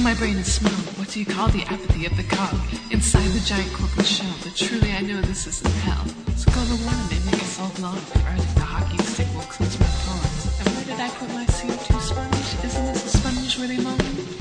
my brain is smell. What do you call the apathy of the cog inside the giant corporate shell? But truly I know this isn't hell. So global warming may make us all blonde. Riding the hockey stick will cleanse my pawns. And where did I put my CO2 sponge? Isn't this a sponge where they moan?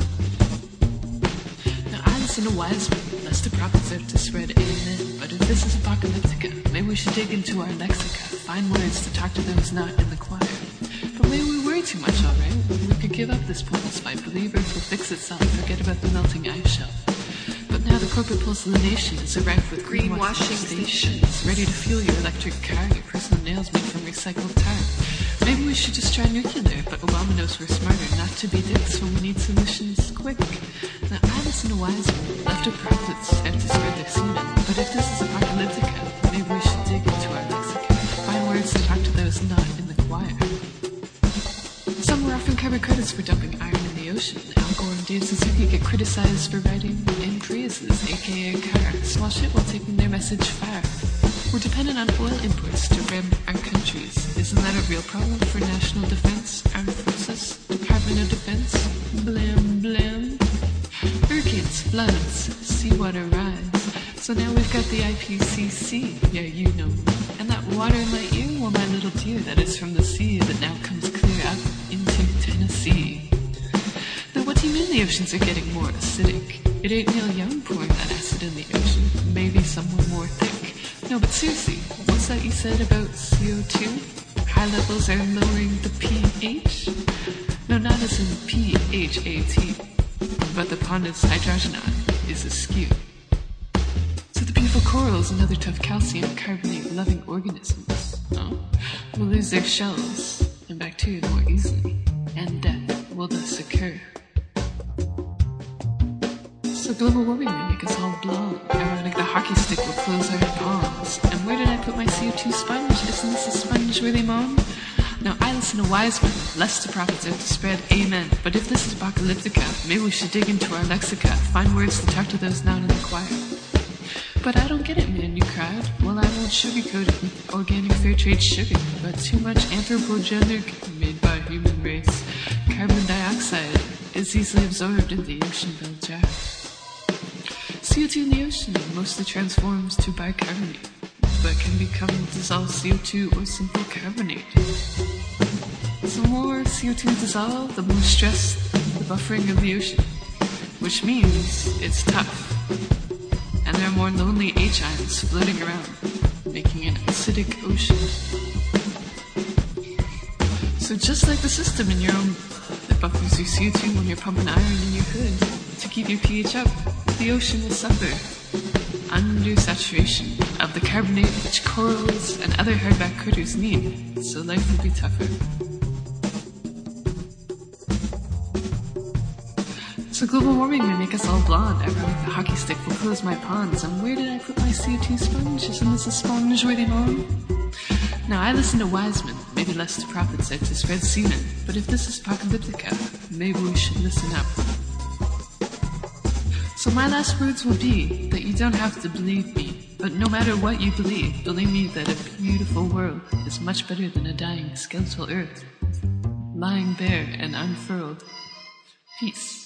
Now I listen to wise men, lest the prophets out to spread amen. But if this is apocalyptica, maybe we should dig into our lexica, find words to talk to those not in the choir. But maybe we worry too much, alright? We could give up this pointless fight, believe Earth will fix itself, forget about the melting ice shelf. But now the corporate pulse of the nation is rife with greenwashing stations, ready to fuel your electric car, your personal nails made from recycled tar. Maybe we should just try nuclear, but Obama knows we're smarter not to be dicks when we need solutions quick. Now I listen to wise men, left of prophets out to spread their semen. But if this is apocalyptica, maybe we should dig into our lexicon, find words to talk to those not in the choir. Some were often covered credits for dumping iron in the ocean. Al Gore and Dave Suzuki get criticized for riding in Priuses, aka cars, small shit while taking their message far. We're dependent on oil imports to run our countries. Isn't that a real problem for national defense, armed forces, Department of Defense? Blam, blam. Hurricanes, floods, seawater rise. So now we've got the IPCC, yeah, you know. And that water in my ear, well, my little dear, that is from the sea that now comes clear up into Tennessee. Now what do you mean the oceans are getting more acidic? It ain't Neil Young pouring that acid in the ocean. Maybe someone more thick. No, but seriously, what's that you said about CO2? High levels are lowering the pH? No, not as in PHAT, but the pond's hydrogenon is askew. So the beautiful corals and other tough calcium carbonate-loving organisms will lose their shells and bacteria more easily, and death will thus occur. So global warming may make us all blonde. Ironic, the hockey stick will close our palms. And where did I put my CO2 sponge? Isn't this a sponge where they moan? Now I listen to wise men, lest the prophets out to spread amen. But if this is apocalyptica, maybe we should dig into our lexica, find words to talk to those not in the choir. But I don't get it, man, you cried. Well, I won't sugarcoat it with organic fair trade sugar, but too much anthropogenic made by human race. Carbon dioxide is easily absorbed in the ocean-filled jar. CO2 in the ocean mostly transforms to bicarbonate, but can become dissolved CO2 or simple carbonate. So the more CO2 dissolved, the more stress the buffering of the ocean, which means it's tough. And there are more lonely H-ions floating around, making an acidic ocean. So just like the system in your own that buffers your CO2 when you're pumping iron in your hood to keep your pH up, the ocean will suffer under saturation of the carbonate which corals and other hardback critters need, so life will be tougher. So global warming may make us all blonde. Ironic, the hockey stick will close my ponds. And where did I put my CO2 sponge? Isn't this a sponge where they moan? Now I listen to wise men, maybe less to prophets out to spread semen. But if this is apocalyptica, maybe we should listen up. So my last words will be that you don't have to believe me, but no matter what you believe me that a beautiful world is much better than a dying skeletal earth, lying bare and unfurled. Peace.